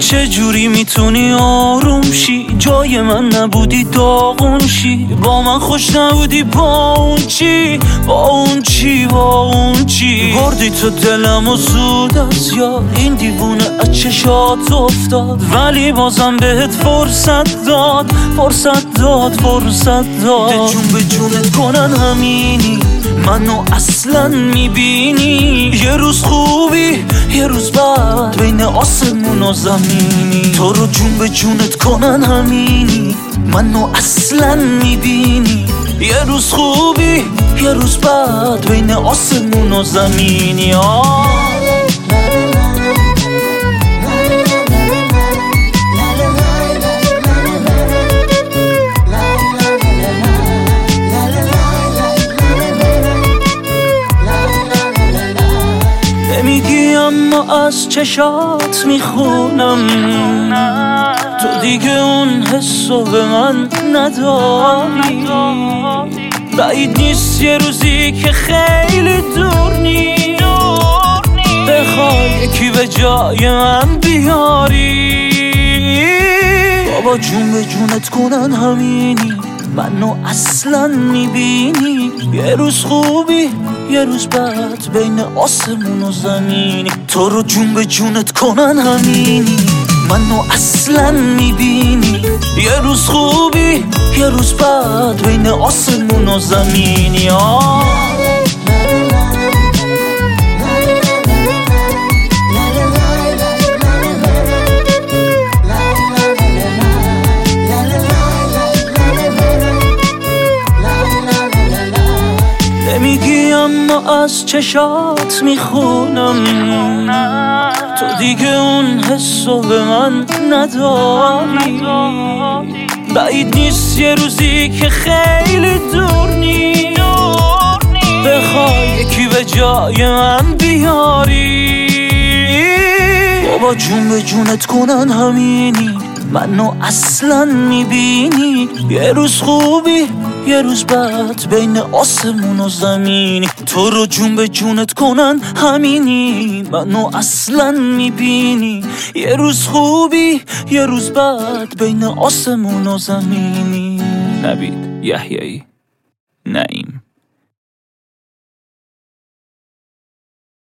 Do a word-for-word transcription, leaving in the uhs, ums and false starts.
چجوری میتونی آروم شی؟ جای من نبودی داغون شی، با من خوش نبودی با اون چی؟ با اون چی؟ با اون چی؟ بردی تو دلم و زود از یاد، این دیوونه از چشات افتاد، ولی بازم بهت فرصت داد، فرصت داد، فرصت داد. جون به جونت کنن همینی، منو اصلا میبینی؟ یه روز خوبی یه روز بعد، بین آسمون و زمینی. تو رو جون به جونت کنن همینی، منو اصلا میبینی؟ یه روز خوبی یه روز بعد، بین آسمون و زمینی. آه نمیگی اما از چشات میخونم، تو دیگه اون حسو به من نداری. بعید نیست یه روزی که خیلی دور نی بخوای یکی به جای من بیاری. بابا جون به جونت کنن همینی، منو اصلا میبینی؟ یه روز خوبی یه روز بعد، بین آسمون و زمینی. تو رو جون به جونت کنن همینی، منو اصلا میبینی؟ یه روز خوبی یه روز بعد، بین آسمون و زمینی. آه نمیگی اما از چشات میخونم، تو دیگه اون حسو به من نداری. بعید نیست یه روزی که خیلی دور نی بخوای یکی به جای من بیاری. بابا جون به جونت کنن همینی، منو اصلا میبینی؟ یه روز خوبی یه روز بعد، بین آسمون و زمینی. تو رو جون به جونت کنن همینی، منو اصلا میبینی؟ یه روز خوبی یه روز بعد، بین آسمون و زمینی. نوید یحیایی، نعیم.